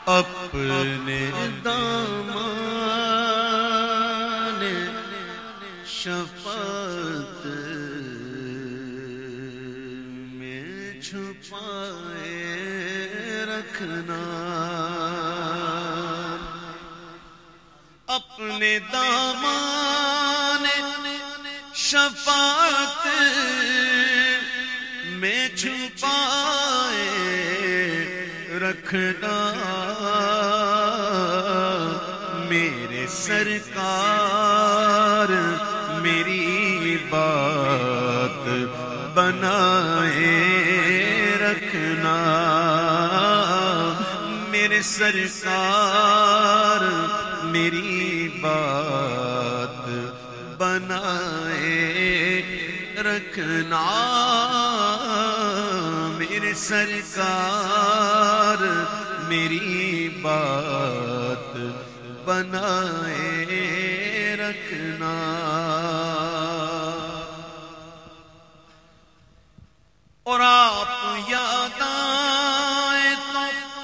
اپنے دامان شفاعت میں چھپائے رکھنا، اپنے دامان شفاعت میں چھپائے رکھنا، میرے سرکار میری بات بنائے رکھنا، میرے سرکار میری بات بنائے رکھنا، میرے سرکار میری بات بنائے رکھنا۔ اور آپ یاد آئے تو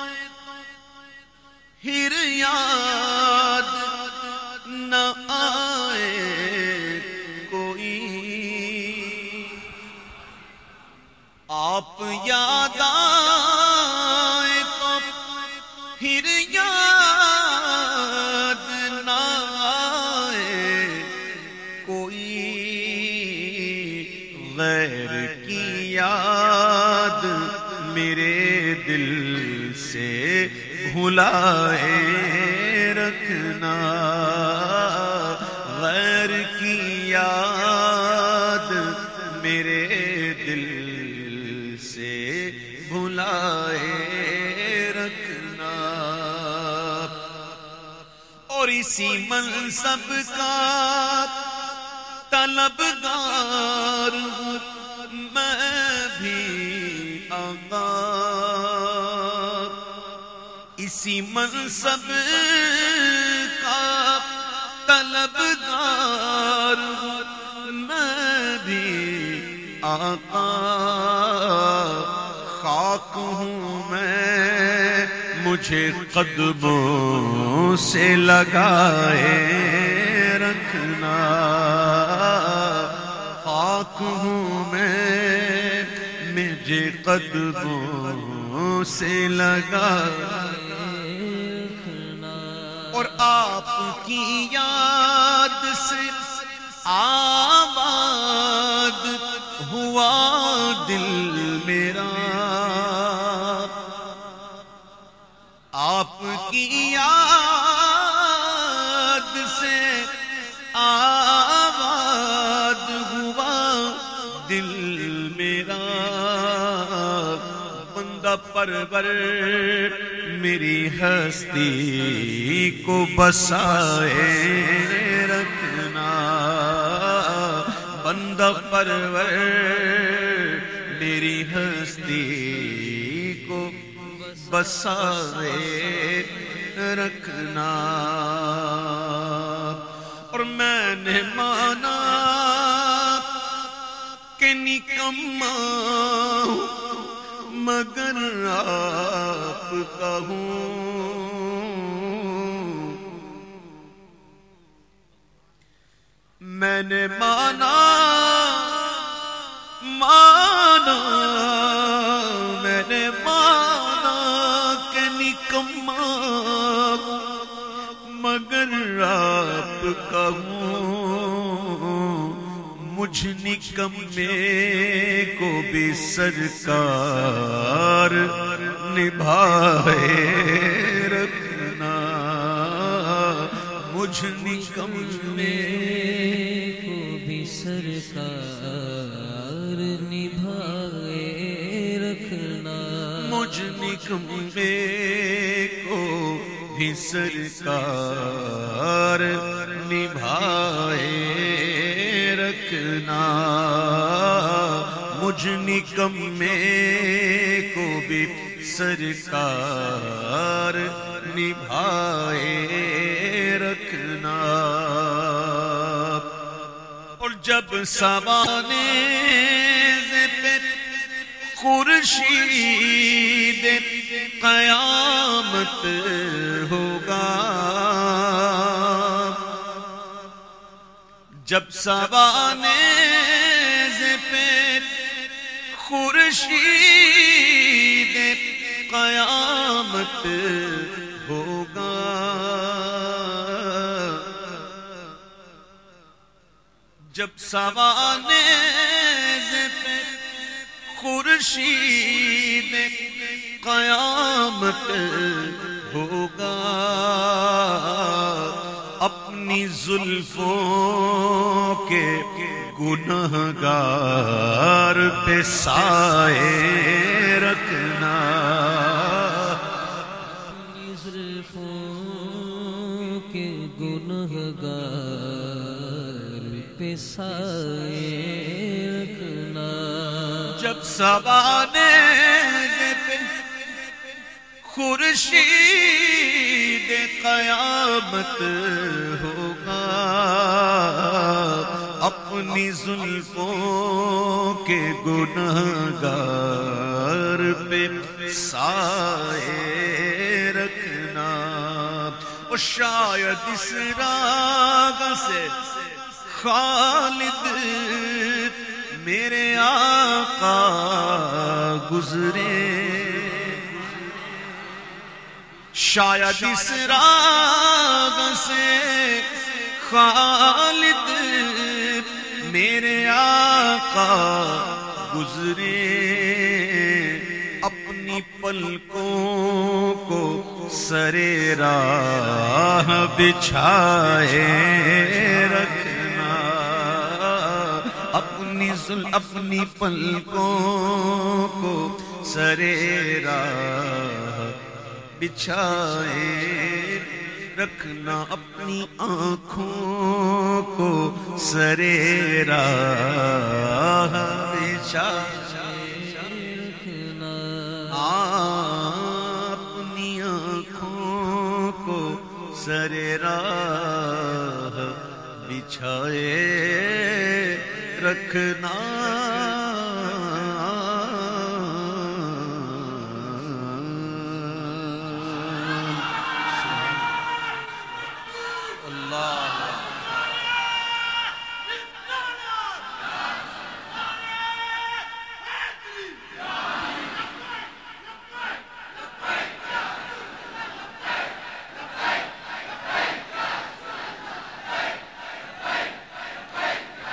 پھر یاد نہ آئے کوئی، آپ یاد آئے تو پھر یاد نہ آئے کوئی، غیر کی یاد میرے دل سے بھلائے رکھنا، غیر کی یاد میرے دل سے بھلائے رکھنا، اور اسی منصب کا طلبگار ہوں میں بھی آقا، اسی منصب کا طلبگار ہوں میں بھی آقا، خاک ہوں میں مجھے قدموں سے لگائے رکھنا، خاک ہوں میں مجھے قدموں سے لگائے رکھنا، اور آپ کی یاد سے آباد ہوا دل میرا، آپ کی یاد سے آباد ہوا دل میرا، بندہ پرور میری ہستی کو بسائے رکھنا، بندہ پرور میری ہستی کو بسائے رکھنا، اور میں نے مانا کہ نکما مگر آپ کا ہوں، میں نے مانا میں نے مانا کہ نکما مگر آپ کا ہوں، مجھ نکمے کو بھی سرکار نبھائے رکھنا، مجھ نکمے کو بھی سرکار نبھائے رکھنا، مجھ نکمے کو بھی سرکار نبھائے رکھنا، مجھ نکمے کو بھی سرکار نبھائے رکھنا، اور جب سوانے پہ خورشید قیامت قیامت ہوگا جب سوانیز پہ خورشید قیامت ہوگا جب سوانیز پہ خورشید قیامت ہوگا اپنی زلفوں کے گنہگار پہ سائے رکھنا اپنی زلفوں کے گنہگار پہ سائے رکھنا جب سوانیز پہ خورشید قیامت ہوگا اپنی زلفوں کے گنہگار پہ سائے رکھنا اور شاید اس راگ سے خالد میرے آقا گزرے شاید اس راگ سے خالد میرے آقا گزرے اپنی پلکوں کو سرے راہ بچھائے رکھنا اپنی پلکوں کو سرے راہ بچھائے رکھنا اپنی آنکھوں کو سرے راہ بچھائے رکھنا اپنی آنکھوں کو سرے راہ بچھائے رکھنا